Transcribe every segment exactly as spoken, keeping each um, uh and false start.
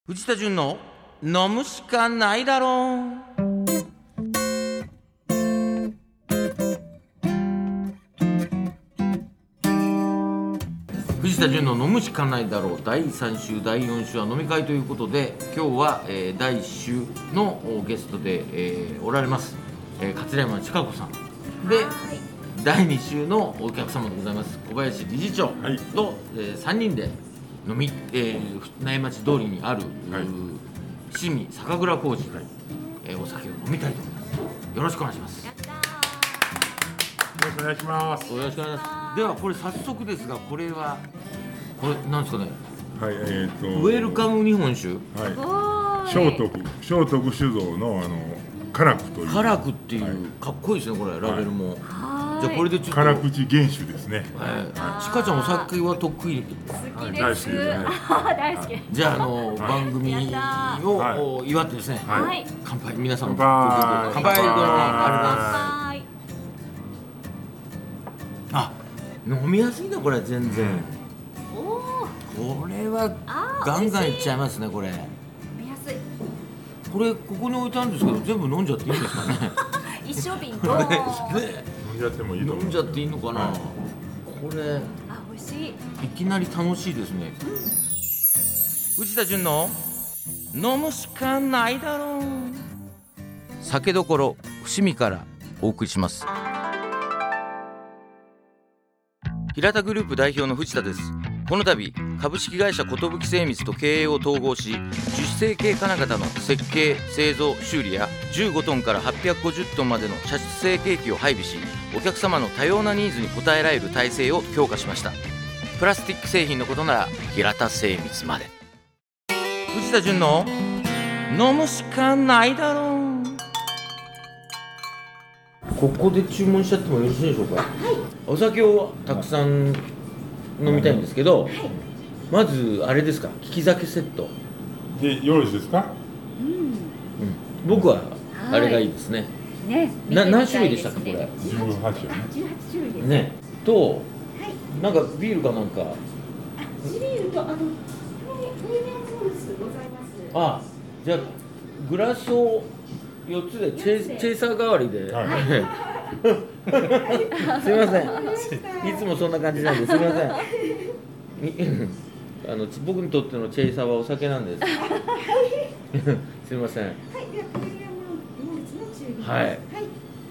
藤田純の飲むしかないだろう。藤田純の飲むしかないだろうだいさん週だいよん週は飲み会ということで、今日は、えー、だいいっ週のゲストで、えー、おられます、えー、桂山千佳子さんで、だいに週のお客様でございます小林理事長と、はい、えー、さんにんで飲み、えー、苗町通りにある、はい、伏見酒蔵小路、はい、えー、お酒を飲みたいと思います。よろしくお願いします。 よろしくお願いします。 よろしくお願いします。ではこれ早速ですが、これはこれなんですかね。 はい、えー、とウェルカム日本酒、 はい、聖徳聖徳酒造のあのカラクというカラクっていう、はい、かっこいいですねこれラベルも。はい、じゃあこれでちょっと辛口原酒ですね。 はい。ちかちゃんお酒は得意？ 好きです。 大好きですね。 大好き。 じゃああの、はい、番組を、はい、祝ってですね。 はい。 乾杯皆さん。 乾杯。 乾杯。どうもありがとうございます。あ、飲みやすいなこれ全然。 おお。 これはガンガンいっちゃいますねこれ。 飲みやすい。 これここに置いてあるんですけど全部飲んじゃっていいんですかね。 一升瓶と。 ね。 飲んじゃってもいいと思う。 飲んじゃっていいのかな。はい、これ。 あ、美味しい。 いきなり楽しいですね。うん、藤田純の飲むしかないだろう。酒どころ伏見からお送りします。平田グループ代表の藤田です。この度株式会社寿精密と経営を統合し、樹脂成形金型の設計製造修理やじゅうごトンからはっぴゃくごじゅっトンまでの射出成形機を配備し、お客様の多様なニーズに応えられる体制を強化しました。プラスチック製品のことなら平田精密まで。藤田純の飲むしかないだろう。ここで注文しちゃってもよろしいでしょうか。はい、お酒をたくさん飲みたいんですけど、はい、まずあれですか、利き酒セットでよろしいですか。 うん、うん、僕はあれがいいですね。 ね、 な何種類でしたっけこれ。 じゅうはち種類ですね。と、はい、なんかビールかなんか。 ビールとあのプレミアムモルツございます。 あ、じゃあグラスをよっつでチェ、チェイサー代わりで、はい、すみません、いつもそんな感じなんですみません。あの僕にとってのチェイサーはお酒なんです。すみません。はい、ではプレミアムモルツの中火。はい、はい、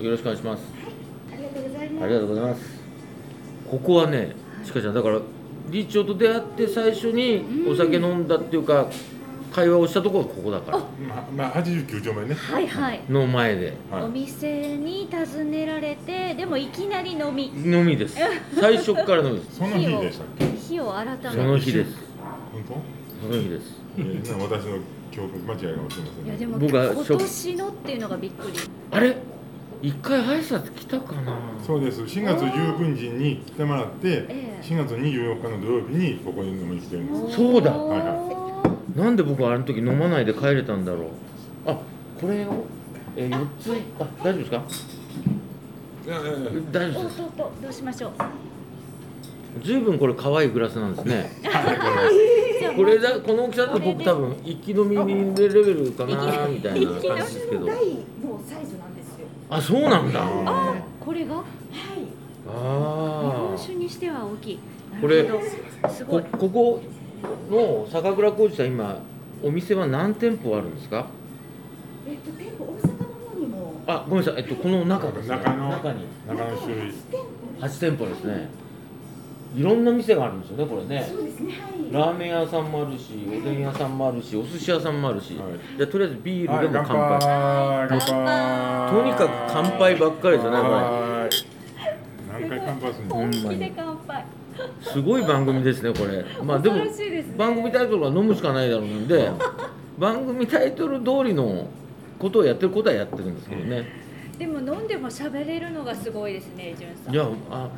よろしくお願いします。 はい、ありがとうございます。 ありがとうございます。ここはね、ちかちゃんだから理事長と出会って最初にお酒飲んだっていうか、会話をしたところがここだから。まあ、まあ、はちじゅうきゅう丁目ね。 はいはい。 の前で。 はい、お店に訪ねられて、でもいきなり飲み。 飲みです。最初から飲みです。 その日でしたっけ。 日を改めて。 その日です。 本当？ その日です。 えー、私の記憶間違いがもしれません、ね。 いやでも僕は今年のっていうのがびっくり。 あれ？一回挨拶来たかな。 そうです。しがつじゅうくにちに来てもらって、えー、しがつにじゅうよっかの土曜日にここに飲みに来てるんです。 そうだ。 はいはい。 なんで僕はあの時飲まないで帰れたんだろう。あ、これを、えー、よっつ、あ、大丈夫ですか。 いやいやいや大丈夫です。 どうしましょう。 ずいぶんこれ可愛いグラスなんですね。これだ、この大きさだと僕多分一気飲みレベルかなみたいな感じですけど。 大のサイズなんですよ。 あ、そうなんだ。 あ、これが。はい。 ああ。 日本酒にしては大きい。 これ、すごい。ここの酒蔵小路さん、今お店は何店舗あるんですか。 えっと店舗大阪の方にも。 あ、ごめんなさい。えっとこの中ですね。 中の中に中の種類はち店舗ですね。いろんな店があるんですよねこれね。 そうですね。はい。 ラーメン屋さんもあるし、おでん屋さんもあるし、お寿司屋さんもあるし。はい、じゃあとりあえずビールでも乾杯。 はい、乾杯。 とにかく乾杯ばっかりですよねこれ。 何回乾杯するの。 本気で乾杯。 すごい番組ですねこれ。まあでも番組タイトルが飲むしかないだろうなんで、番組タイトル通りのことをやってることはやってるんですけどね。 でも飲んでも喋れるのがすごいですね、じゅんさん。 いや、あ、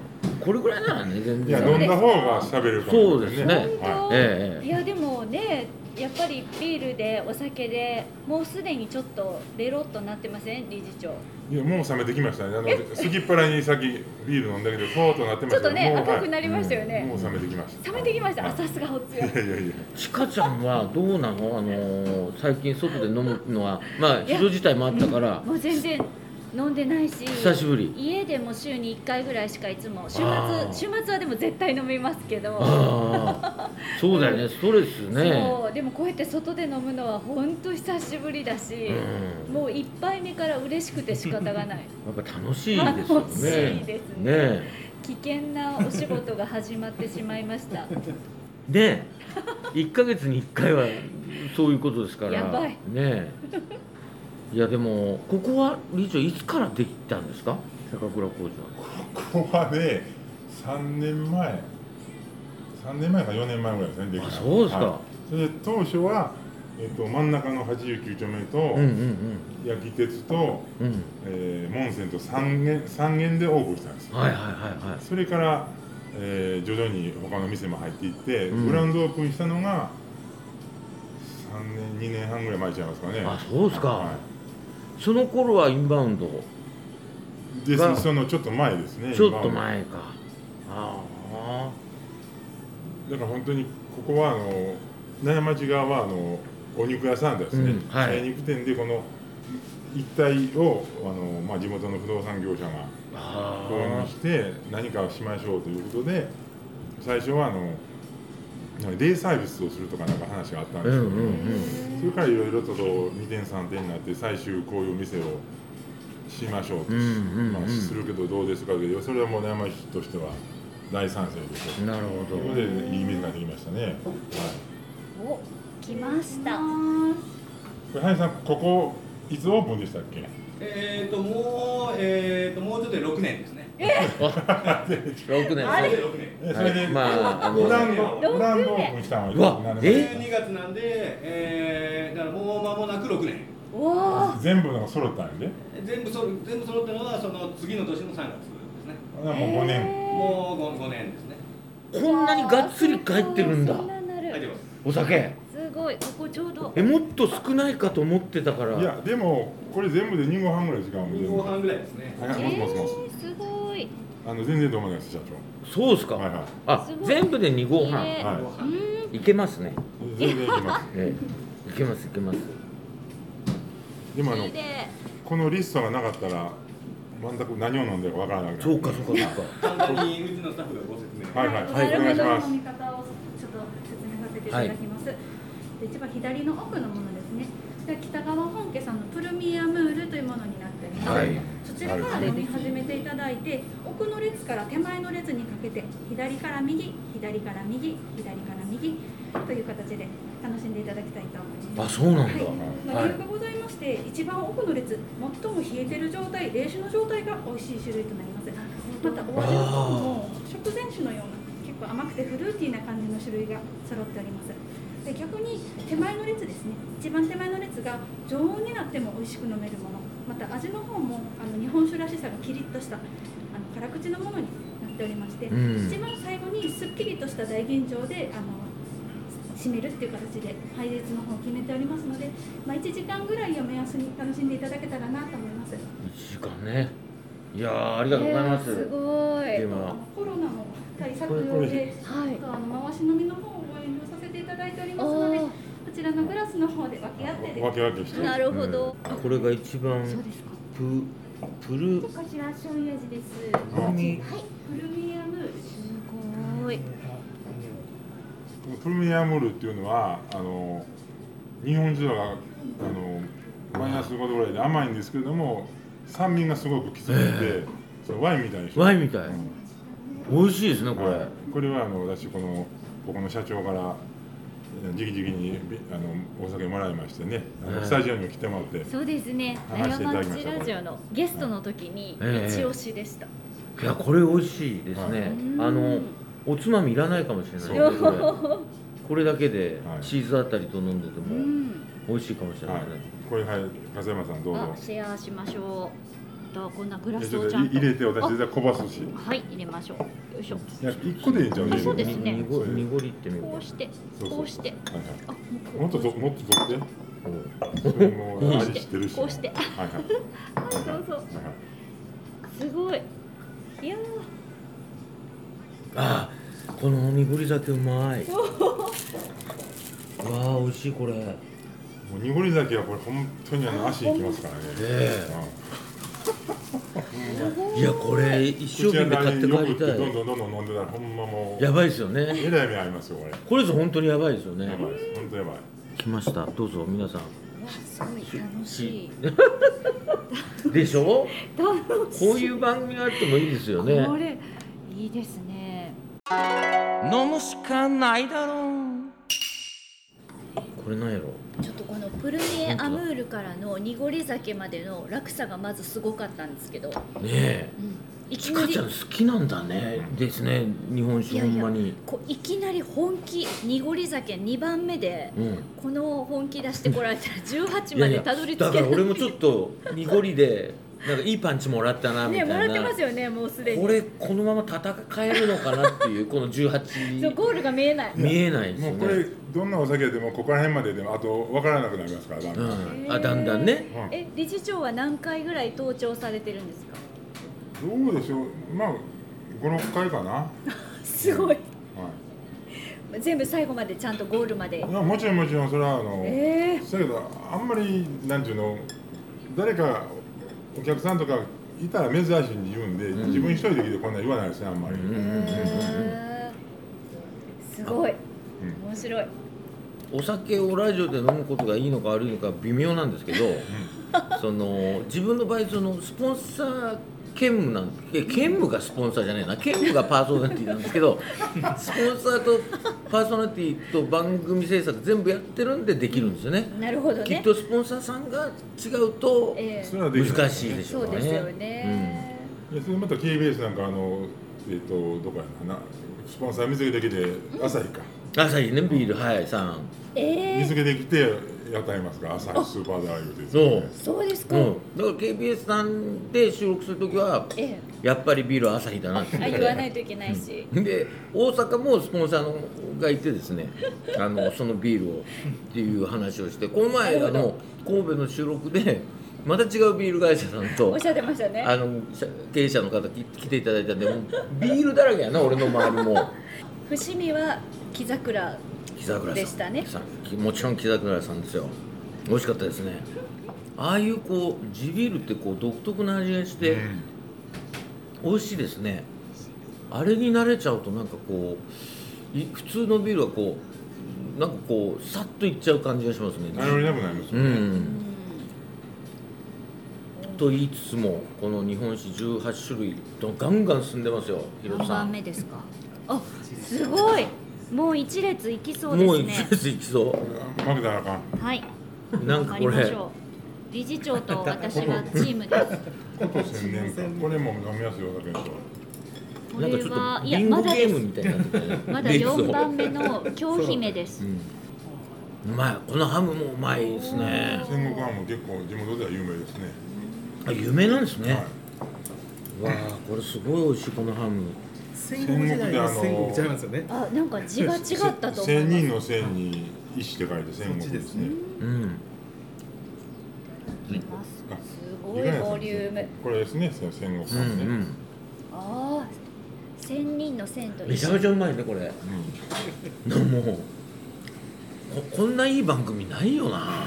これぐらいならね全いや然飲んだ方が喋れるかもそうですねはいええいやでもねやっぱりビールでお酒でもうすでにちょっとベロっとなってません理事長。 いやもう冷めてきましたね。あのすきっぱらにさっきビール飲んだけどそうとなってまちょっとねしたけどもう赤くなりましたよはいねも。う冷めてきました。 冷めてきました。 はいあさすがお強い。 いやいやいや。 ちかちゃんはどうなのあのー最近外で飲むのはまあ非常事態もあったからもう全然飲んでないし。 久しぶり家でも週にいっかいぐらいしかいつも週あー末週末はでも絶対飲みますけど。 ああそうだよねストレスねそうでもこうやって外で飲むのは本当久しぶりだし、 うんもう一杯目から嬉しくて仕方がない。 やっぱ楽しいですよね楽しいですねね危険なお仕事が始まってしまいました。 えねえいっかげつにいっかいはそういうことですからやばいねえいやでもここは理事長いつからできたんですか酒蔵工場ここはねさんねんまえさんねんまえかよねんまえぐらいですねできたあそうですかはいそれで当初は、えっと、真ん中のはちじゅうきゅうちょうめと、 うんうん焼き鉄と、 うんうんえー、モンセンと三軒三軒でオープンしたんですよ、 はいはいはいはいそれから、えー徐々に他の店も入っていって、 うんグラウンドオープンしたのがさんねんにねんはんぐらい前ちゃいますかねあそうですかはその頃はインバウンドい、でがそのちょっと前ですねちょっと今は前かああだから本当にここはあの奈良町側はあのお肉屋さんですね、 うんはい精肉店でこの一帯をあの、まあ、地元の不動産業者があ購入して何かをしましょうということで最初はあのなんかデイサービスをするとかなんか話があったんうんですけど、 うんうんそれからいろいろとこうにてんさんてんになって最終こういう店をしましょうと、 うんうんうんまあ、するけどどうですかけどそれはもう奈良町としては大賛成ですよなるほどということでいい水ができましたね。はい、 お来ました。 これ林さんここいつオープンでしたっけ？ えーともうえーともうちょっとでろくねんですね。 ろくねんあれろくねん。 えそれで、 まああのブランドろくねんブランドオープンしたのはうわ何年前えにがつなんで、えー、だからもう間もなくろくねん。 おお。 全部の揃ったんで、 全部そ全部揃ったのはその次の年のさんがつですね。 あもうごねん。 もう 5, 年ですね。 こんなにがっつり帰ってるんだそんななる入ってます。 お酒すごいここちょうど。 えもっと少ないかと思ってたからいやでもこれ全部でにごはんぐらい時間もにごはんぐらいですね。 はい、もしもしもし。 えーすごい。 あの全然どうもないです社そうですか、 長。はいはい。 あすごい全部でに合半いいねはうん。 いけますねい。全然いきます。 ええいけますいけますでもあのいいね。 このリストがなかったら全く何を飲んでるかわからなくなる。 そうかそうかそうか簡単にうちのスタッフがご説明。 はいはいはいお願いします飲み方をちょっと説明させていただきます。で一番左の奥のものですね。で北川本家さんのプルミアムールというものになっております。 はいそちらから飲み始めていただいて、奥の列から手前の列にかけて左から右、左から右、左から右という形で楽しんでいただきたいと思います。 あそうなんだ、 はい、まあはい理由がございまして一番奥の列最も冷えてる状態冷酒の状態が美味しい種類となります。またお味の方も食前酒のような結構甘くてフルーティーな感じの種類が揃っております。で逆に手前の列ですね一番手前の列が常温になっても美味しく飲めるものまた味の方もあの日本酒らしさがキリッとしたあの辛口のものになっておりまして、 うん一番最後にすっきりとした大吟醸であの締めるっていう形で配列の方を決めておりますので、まあ、いちじかんぐらいを目安に楽しんでいただけたらなと思います。 いちじかんねいやーありがとうございます、 えーすごい。 ではコロナの対策これこれ用で、 はいちょっとあの回し飲みの方をご遠慮させていただいておりますので、 あこちらのグラスの方で分け合ってでわけわけして。 なるほど。 あこれが一番そうですか。 ププルこちら醤油味です。 プルミはい、プルミアムールです。 すごい。 プルミアムールっていうのはあの日本酒があのマイナスごどぐらいで甘いんですけれども酸味がすごくきつくて、そのワインみたいにしてワインみたい、 うん美味しいですねこれ、 はいこれはあの私このここの社長からじきじきにびあのお酒もらいましてね、あのええスタジオにも来てもらって、 そうですね。 話していただきました山町ラジオのゲストの時にええ一押しでした。 いやこれ美味しいですね、 はいあのおつまみいらないかもしれないそうですこれこれだけではいチーズあたりと飲んでてうもん。 美味しいかもしれなはいいね、、 これはい、風山さんどうぞあ、。シェアしましょとこんなグラスちょっとをちゃんと入れて私じゃこぼすし。 はい入れましょう。よいしょ。 いや一個でいいんじゃん。 あそうですねにご濁りってみようかこうしてそうそうこうしてはいあはい。もっとともっと取って。 おそれもう味知ってるし。 こうしてはいはい。 そうそうはいはいすごい。いやあーこの濁り酒うまい。わあ美味しいこれ。 もう濁り酒はこれ本当にあの足いきますからね。 えうんいやこれ一生懸命買って帰りた口当たりよくってどんい。 どんどんどん飲んでたらほんまもうやばいですよね。 えらい目合いますよこれ。 これぞ本当にやばいですよね。 やばいです。本当やばい。 来ました。どうぞ皆さん。 ーわすごい楽しい。 でしょ？ 楽しい。 こういう番組があってもいいですよね。 これいいですね。 飲むしかないだろう。これなんやろ。 ちょっとこのプルミエアムールからの濁り酒までの落差がまずすごかったんですけど、 ねえ。 いきなりちかちゃん好きなんだね。ですね。日本酒ほんまに。 こういきなり本気濁り酒にばんめで、 うん。 この本気出してこられたらじゅうはちまいやいやでたどり着けだから俺もちょっと濁りでなんかいいパンチもらったなみたいな。 ねもらってますよねもうすでに。 これこのまま戦えるのかなっていうこのじゅうはちそうゴールが見えない。 見えないですよもうこれね。 どんなお酒でもここら辺まででもあと分からなくなりますからだんだん。 うん。あだんだんね。 うんえ理事長は何回ぐらい登頂されてるんですか。 どうでしょう。まあごろっかいかな。はすごい。 い。 全部最後までちゃんとゴールまで。 いやもちろんもちろんそれはあの。 えだけどあんまりなんていうの誰かお客さんとかいたら珍しいに言うんで、 うん自分一人で来てこんなん言わないですねあんまり。 うんうんうんうんえーすごいうん面白い。 お酒をラジオで飲むことがいいのか悪いのか微妙なんですけど、その自分の場合そのスポンサー兼務なんえ兼務がスポンサーじゃないな兼務がパーソナリティなんですけどスポンサーとパーソナリティと番組制作全部やってるんでできるんですよね。 なるほどね。 きっとスポンサーさんが違うとえそれはできない難しいでしょね。 そううですよね。 いやそれまた ケービーエス なんかあのえっ、とどこやなスポンサー水着できて朝日か、 うん、朝日ねビールはいさん。 えー、 水着できてやってありますから朝日スーパードライブでそうそうですか。 うん、だから ケービーエス さんで収録するときはえやっぱりビールは朝日だなってえあ言わないといけないし。 で大阪もスポンサーのがいてですねあのそのビールをっていう話をしてこの前あの神戸の収録でまた違うビール会社さんとおっしゃってましたね。 あの社経営者の方き来ていただいたんでもうビールだらけやな俺の周りも伏見は木桜木桜さんでしたね。 さんもちろん木桜さんですよ。美味しかったですね。ああいうこう地ビールってこう独特な味がして美味しいですね。あれに慣れちゃうとなんかこうい普通のビールはこうなんかこうさっといっちゃう感じがしますね。 頼りなくなりますうよね、 ん。と言いつつもこの日本酒じゅうはち種類とガンガン進んでますよ。ヒロ何さん。 番目ですか。あすごい。もう一列いきそうでもう一すね。 列いきそ負けたらあかん。 はい。 う。なんかこれわかりましょう。理事長と私はチームです。 こと宣伝かこれも飲みますよだけどこなんかちょっれはとビンゴいやまだです。 ゲームみたいになってたねまだレースをよんばんめの京姫ですう。ん、うまいこのハムもうまいですね。 戦国ハム結構地元では有名ですね、 あ有名なんですね、 はい、 わあこれすごい美味しいこのハム。 戦国時代の戦国ちゃいますよね。 あなんか字が違ったと思い千人まの千に石って書いて戦国ですね。 うんす。すごいボリューム。 これですね戦国うんハムね。 うんああ千人の千とめちゃめちゃうまいねこれ。なもうここんないい番組ないよな。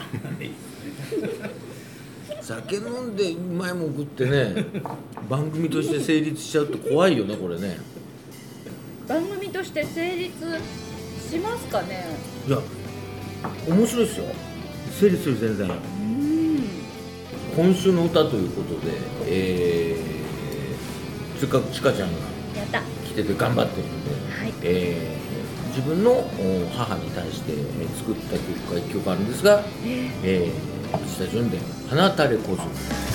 酒飲んでうまいもん食ってね番組として成立しちゃうと怖いよねこれね。 番組として成立しますかね。 いや面白いですよ成立する全然。 うん。 今週の歌ということで、えー、せっかくちかちゃんがやった。 来てて頑張ってるんで、 はい。 えー自分のお母に対してえー作った曲がいっきょくあるんですが、えー、藤田純で「花垂れ小僧」。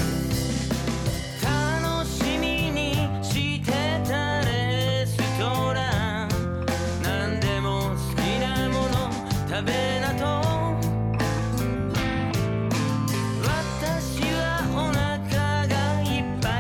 楽しみにしてたレストラン何でも好きなもの食べなと私はお腹がいっぱ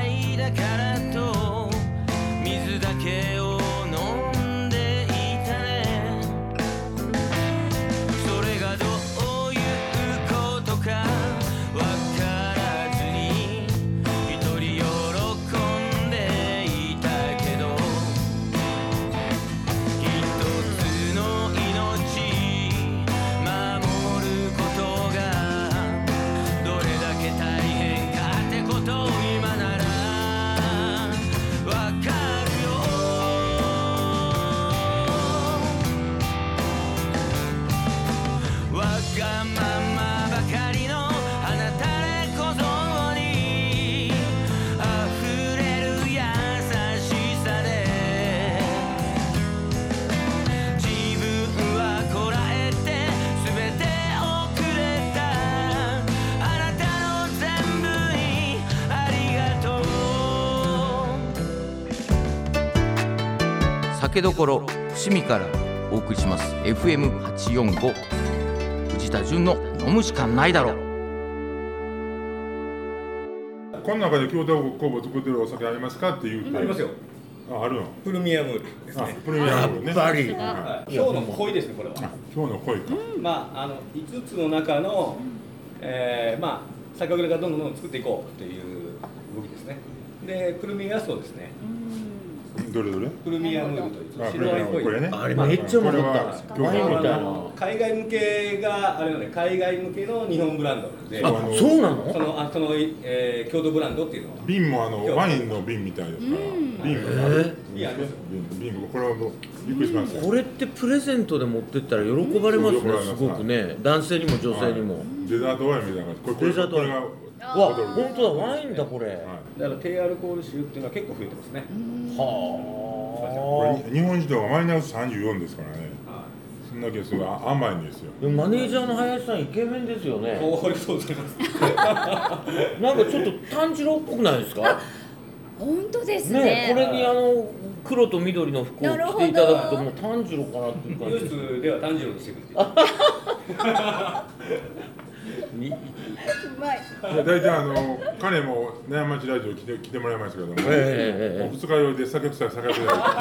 がままばかりのあなたで小僧に溢れる優しさで自分はこらえて全て遅れたあなたの全部にありがとう。 酒どころ伏見からお送りします エフエムはちよんご 藤田純の飲むしかないだろう。 この中で京都工房作ってるお酒ありますかって言うて、 ありますよ。 あ、あるの。 プルミアムールですあ、 ね。 プレミアムね。 やっぱりはい今日の濃いですね、これは。 今日の濃いか。 まあ、あのいつつの中の、えー、まあ酒蔵がどんどんどんどん作っていこうという動きですね。で、プルミアはそうですね。 どれどれ？ プルミアムールというあ、 白ワインっぽい。 これね。 あれめっちゃうまかったこれはワインみたいなあの海外向けがあれのね、海外向けの日本ブランドなんで、 あ、 のそうなのそのあその、えー、郷土ブランドっていうのは。 瓶もあのワインの瓶みたいですから。瓶もある。 いやありますよ瓶瓶もこれはもうびっくりしますよ。 これってプレゼントで持ってったら喜ばれますね、すごくね。男性にも女性にも。 デザートワインみたいな感じ。これデザートワインこれがわ、本当だ、ワインだこれ。 はいだから低アルコール酒っていうのは結構増えてますね。 はこれ日本人はマイナスさんじゅうよんですからね。そんだけすごい甘いんですよ。 あ。でもマネージャーの林さんイケメンですよね。 おーそうございます。 なんかちょっと炭治郎っぽくないですか？ 本当ですね。 ね、これにあの黒と緑の服を着ていただくともう炭治郎かなっていう感美容じ。 室では炭治郎にしてくれて。 にうまい。 大体あの彼も悩まちラジオ来て来てもらいましたけども、 ええええもう二日酔いで酒臭い酒臭い言ってました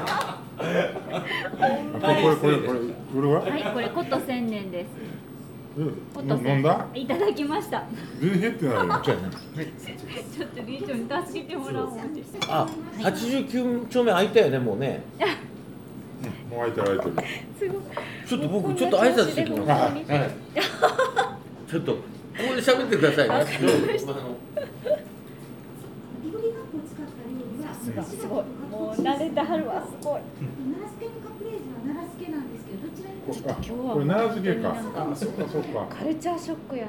から。これこれこれこれこれは？ はい、これコット千年です。コットうん飲んだ？ いただきました。 全然減ってないよ。 じゃあねちょっとリーチョに助けてもらおう思って。 あ、はちじゅうきゅう丁目開いたよね、もうね。 もう開いてる開いてる。 すごい。 ちょっと僕ちょっと挨拶してきます。 あちょっとここで喋ってくださいね。あのいぶりがっこを使った料理はすごい。すごい。もう慣れてはるわ。すごい。 奈良漬けのカプレーゼは奈良漬けなんですけど、どちらにもあ今日はこれ奈良漬けか。 本当にあ、そうかそうか。 カルチャーショックやな。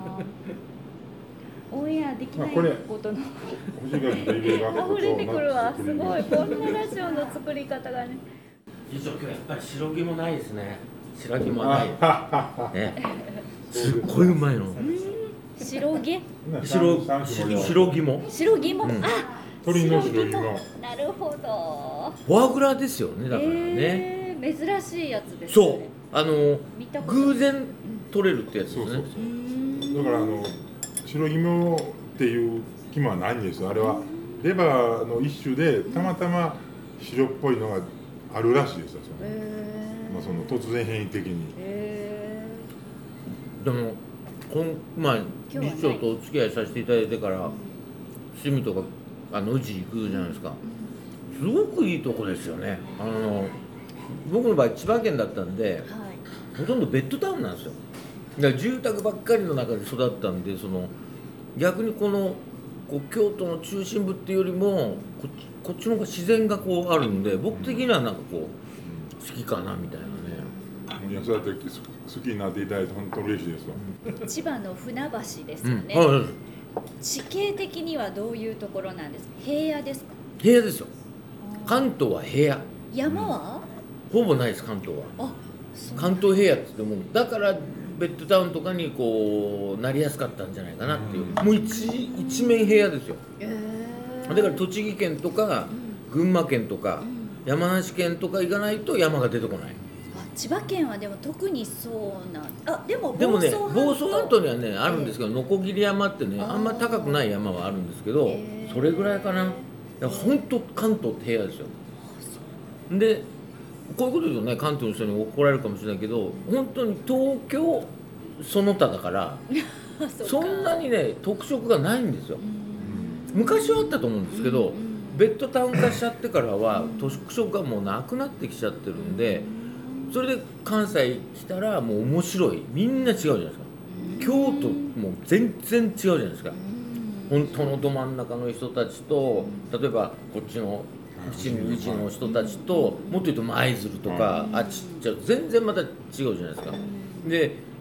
オンエアできないあこれことの星が出ている学校と溢れてくるわ。すごい。こんなラジオの作り方がね。 以上今日やっぱり白木もないですね。白木もない。ね。すっごいうまいの。 白毛？ 白三種の白木も。 白木も。 うんあ、 鳥の白いも。 なるほど。 フォアグラですよね、だからね。 えー、珍しいやつですね。 そう。あの見たことない偶然取れるってやつですそうそうね。 そう。だからあの白肝っていう肝はないんですよ。あれはレバーの一種でたまたま白っぽいのがあるらしいですよ。そのへまあその突然変異的に。 えでもこんまあ日はね理事長とお付き合いさせていただいてから趣味とかあの宇治行くじゃないですか。すごくいいとこですよね。あの僕の場合千葉県だったんでー、はい。 ほとんどベッドタウンなんですよ。だから住宅ばっかりの中で育ったんで、その逆にこのこう京都の中心部っていうよりもこっちこっちの方が自然がこうあるんで、僕的にはなんかこう好きかなみたいなね。 いやそうやって好きになっていただいて本当嬉しいですわ。 千葉の船橋ですうん、 よね。 はい、 地形的にはどういうところなんですか。平野ですか。 平野ですよ。関東は平野。 山は？ ほぼないです関東は。 あ、そう。 関東平野って言ってもだからベッドタウンとかにこうなりやすかったんじゃないかなっていう、もう一一面平野ですよ。 えー、 だから栃木県とか群馬県とか山梨県とか行かないと山が出てこない。 あ、千葉県はでも特にそうなん。あ、でもでもね房房総半島にはねええあるんですけど、ノコギリ山ってねあーあんま高くない山はあるんですけど、 へーそれぐらいかな。いや本当関東って平野ですよ。でこういうこと言うとね関東の人に怒られるかもしれないけど、本当に東京その他だからそうかそんなにね特色がないんですよ。 うん昔はあったと思うんですけど、 うんベッドタウン化しちゃってからは特色がもうなくなってきちゃってるんで、それで関西来たらもう面白い、みんな違うじゃないですか。京都も全然違うじゃないですか。本当のど真ん中の人たちと、例えばこっちの伏見宇治の人たちと、もっと言うと舞鶴とかあっちじゃ全然また違うじゃないですか。で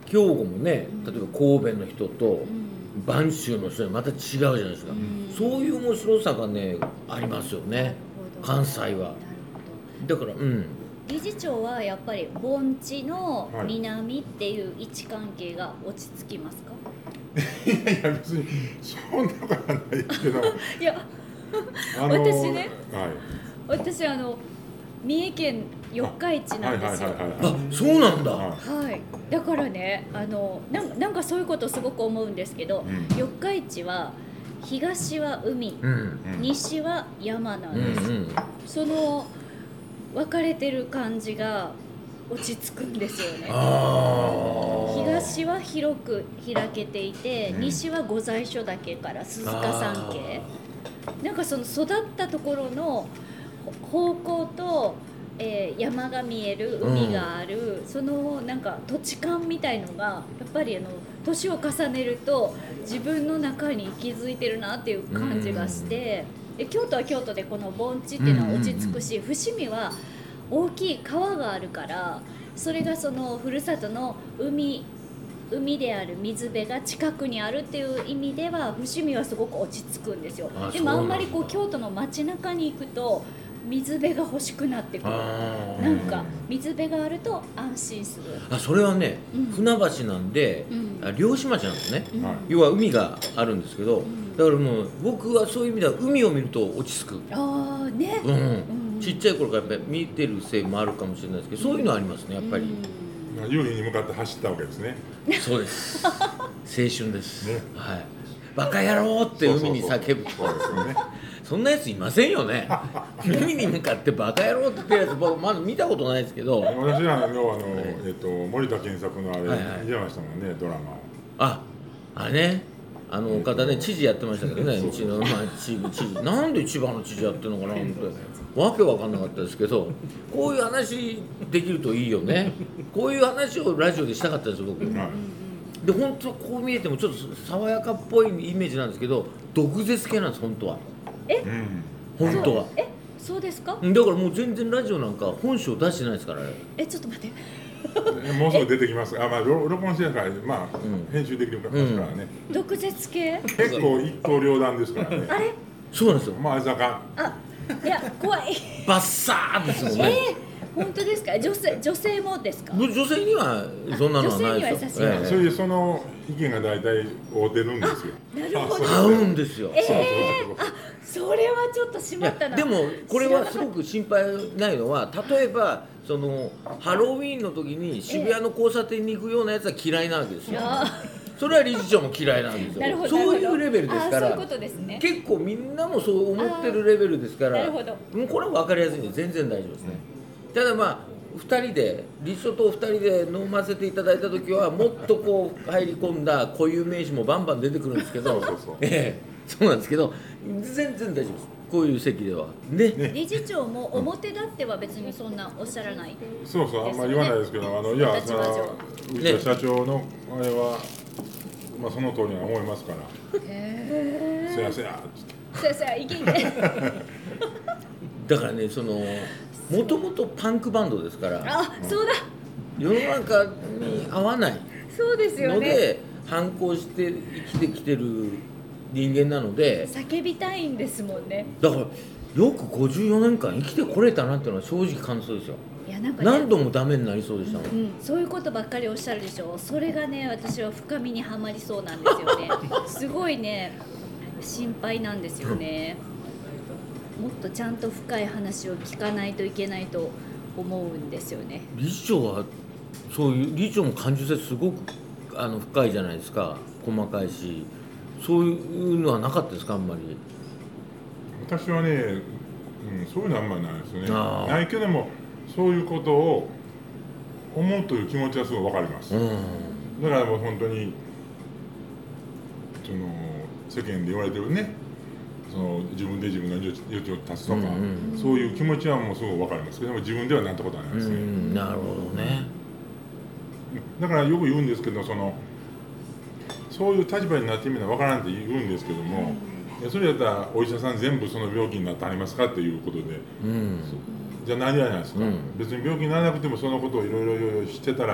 兵庫もね、例えば神戸の人とうん播州の人にまた違うじゃないですか、 うんそういう面白さがねありますよね、関西は。 なるほだからうんど。理事長はやっぱり盆地の南っていう位置関係が落ち着きますか？ いやいや別にそんなことはないですけどいやあ私ねはい私あの三重県四日市なんですよ。 はいはいはいはいあ、そうなんだ、 はいはい、だからねあのなんなんかそういうことすごく思うんですけど、 うん四日市は東は海、 うんうん西は山なうんんです、 うんその分かれてる感じが落ち着くんですよね。 あー東は広く開けていて、 うん西は御在所岳から鈴鹿山系、なんかその育ったところの方向と、えー山が見える海がある、そのなんか土地感みたいのがやっぱりあの年を重ねると自分の中に息づいてるなっていう感じがして、で京都は京都でこの盆地っていうのは落ち着くし、伏見は大きい川があるからそれがそのふるさとの海海である水辺が近くにあるっていう意味では伏見はすごく落ち着くんですよ。 あでもあんまりそうなんだこう京都の街中に行くと水辺が欲しくなってくる。 あーなんか水辺があると安心する。 あ、それはね、 うん船橋なんで、 うんあ漁師町なんですね、 うんはい要は海があるんですけど、 んだからもう僕はそういう意味では海を見ると落ち着く、 ああね。 うんうんちっちゃい頃からやっぱり見てるせいもあるかもしれないですけど、そういうのはありますねやっぱり、 有利に向かって走ったわけですね。 そうです青春です、 ねはいバカ野郎って海に叫ぶそうですよね。 そんなやついませんよね海に向かってバカ野郎って言ってるやつ僕まだ見たことないですけど、 私はあの、あのはいえっと森田健作のあれ、 はいはい見てましたもんね、ドラマを。 あ、あれね、あの岡田ね知事やってましたけどね、うちのまあ知事知事なんで千葉の知事やってるのかなってわけわかんなかったですけど、こういう話できるといいよね。こういう話をラジオでしたかったです僕。 はいで本当はこう見えてもちょっと爽やかっぽいイメージなんですけど、毒舌系なんです本当は。 うん本当は。 え、そうですか？ だからもう全然ラジオなんか本性出してないですからね。 え、ちょっと待って。 えもうすぐ出てきます。あ、まあろ録音してるから、まあ、 ん編集できるからからね。 毒舌系？ 結構一刀両断ですからね。 あれ？ そうなんですよ。 まああいつあかあ、いや怖い。 バッサーですもんえね。 ー、本当ですか？女性女性もですか？ 女性にはそんなのはないですよ。 女性には優しいん。それでその意見が大体合うてるんですよ。 なるほど。 合うんですよ。 えそうそうそうそれはちょっとしいやまったな。 でもこれはすごく心配ないのは、例えばそのハロウィーンの時に渋谷の交差点に行くようなやつは嫌いなわけですよ。 あそれは理事長も嫌いなんですよ。 なるほど。 そういうレベルですかあ、そういうらこ。とですね。 結構みんなもそう思ってるレベルですから。 なるほど。 もうこれは分かりやすいんで全然大丈夫ですね。ただまあふたりで理事長とふたりで飲ませていただいた時はもっとこう入り込んだ固有名詞もバンバン出てくるんですけど、 そうそうそうええそうなんですけど全然大丈夫です。こういう席ではね。 ね理事長も表立っては別にそんなおっしゃらない。 そうそう、あんまり言わないですけど、あのいや、それはうちの社長のあれは、まあその通りには思いますから。 へせやせやっつって。 さあさあいけいけ。 だからね、そのもともとパンクバンドですからあ、そうだ。 世の中に合わないそうですよね。 ので反抗して生きてきてる人間なので、 叫びたいんですもんね。 だからよくごじゅうよねんかん生きてこれたなっていうのは正直感想ですよ。 いやなんかね。 何度もダメになりそうでしたもん。 うん、そういうことばっかりおっしゃるでしょ。それがね、私は深みにはまりそうなんですよね。すごいね、心配なんですよね。もっとちゃんと深い話を聞かないといけないと思うんですよね。 理事長はそういう理事長も感受性すごくあの深いじゃないですか。細かいし、そういうのはなかったですかあんまり。 私はね、うん、そういうのはあんまりないですよね。 あーないけども、そういうことを思うという気持ちはすごいわかります。 うん。 だからもう本当にその世間で言われてるね、その自分で自分の命命を絶つとか、 うんうんそういう気持ちはもうすごいわかりますけども、自分ではなんてことはないですね。 うん、なるほどね。 だからよく言うんですけど、そのそういう立場になってみるのはわからんって言うんですけども、いやそれやったらお医者さん全部その病気になってありますかっていうことで、 うん。 じゃあ何やないですか、 うん別に病気にならなくてもそのことをいろいろ知ってたら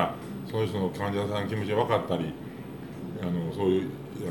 その人の患者さんの気持ちが分かったり、あのそういうあ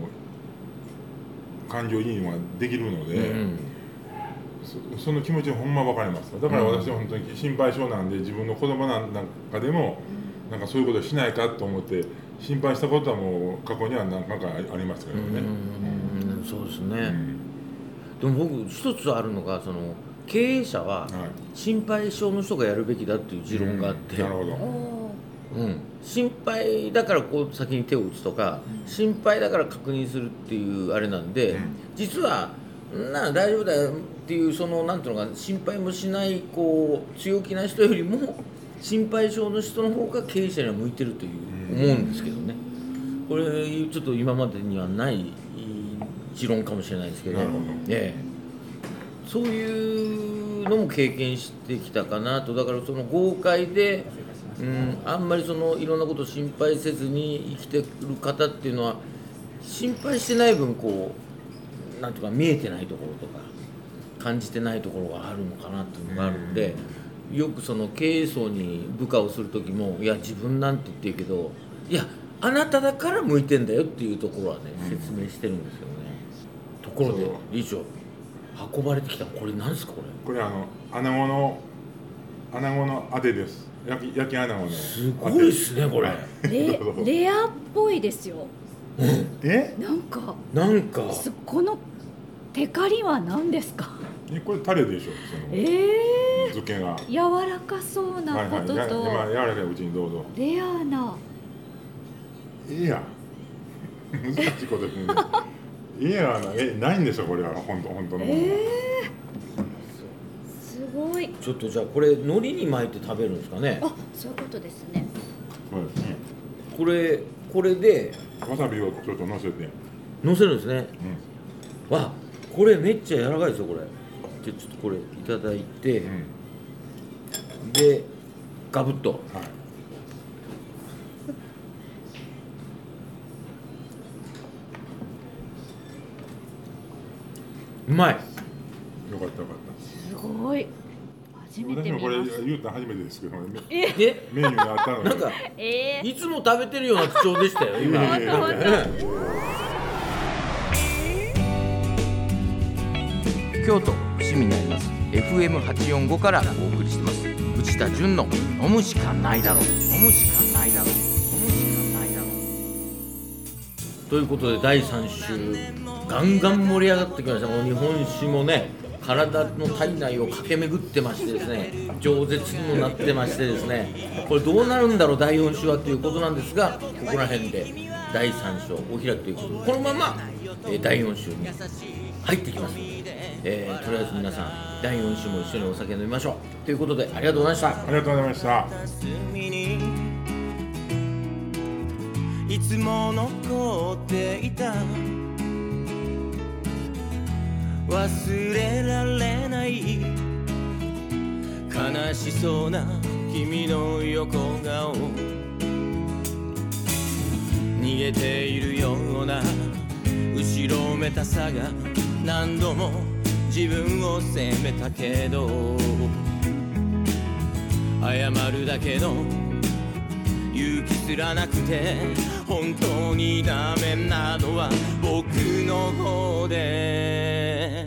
の感情移入ができるので、うん、そ, その気持ちはほんま分かります。だから私は本当に心配性なんで、自分の子供なんかでもなんかそういうことしないかと思って心配したことはもう過去には何回かありましたけどね。 うん、うん、そうですね、うん、でも僕一つあるのが、その経営者は心配性の人がやるべきだっていう持論があって、うん、なるほど、うん、心配だからこう先に手を打つとか、うん、心配だから確認するっていうあれなんで、うん、実はな大丈夫だよっていう、そのなんていうのか、心配もしないこう強気な人よりも心配性の人の方が経営者には向いてるという思うんですけどね。これちょっと今までにはない持論かもしれないですけど、ええ、そういうのも経験してきたかなと。だからその豪快で、うん、あんまりそのいろんなことを心配せずに生きてる方っていうのは、心配してない分こうなんとか見えてないところとか感じてないところがあるのかなっていうのがあるんで、よくその経営層に部下をする時も、いや自分なんて言ってるけど、いやあなただから向いてんだよっていうところはね、説明してるんですよね。ところで理事長、運ばれてきたこれ何ですか？これこれあの穴子の穴子のあてです。焼き焼き穴子のすごいですねこれ。 レ, レアっぽいですよ。 え？ なんかなんかこのテカリは何ですか？ えこれタレでしょ。そのええー、 漬けが柔らかそうなことと、はいはい、今柔らかいうちにどうぞ。 レアな。 ええや難しいことですね。ええやな、えないんでしょこれは本当本当のもの。えー、すごい。 ちょっとじゃあこれ海苔に巻いて食べるんですかね。 あ、そういうことですね。 そうですね。 これこれでわさびをちょっと乗せて乗せるんですね。うん、わ、これめっちゃ柔らかいですよこれ。じゃあちょっとこれいただいて、うん、でガブッと。はい、うまい。 よかったよかった。 すごい。初めて見ます。私もこれ言うた初めてですけど、ね、 えメニューがあったので。 なんか、えー、いつも食べてるような口調でしたよ今。 えー、 京都伏見にあります エフエムはちよんご からお送りしてます藤田純の飲むしかないだろう、飲むしかないだろう、飲むしかないだろう。 ということでだいさん週ガンガン盛り上がってきました。この日本酒もね、体の体内を駆け巡ってましてですね、饒舌にもなってましてですね、これどうなるんだろうだいよん週はということなんですが、ここら辺でだいさん章お開きということで、このまま、えー、だいよん週に入ってきますので、えー、とりあえず皆さんだいよん週も一緒にお酒飲みましょうということで、ありがとうございました。 ありがとうございました。 いつも残っていた忘れられない悲しそうな君の横顔、逃げているような後ろめたさが何度も自分を責めたけど、謝るだけの勇気すらなくて、本当にダメなのは僕の方で、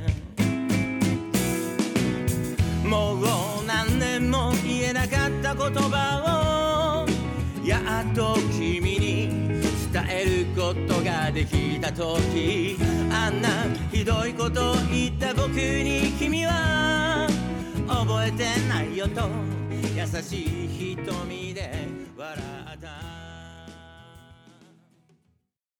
もう何年も言えなかった言葉をやっと君に伝えることができた時、あんなひどいこと言った僕に君は覚えてないよと優しい瞳で笑った。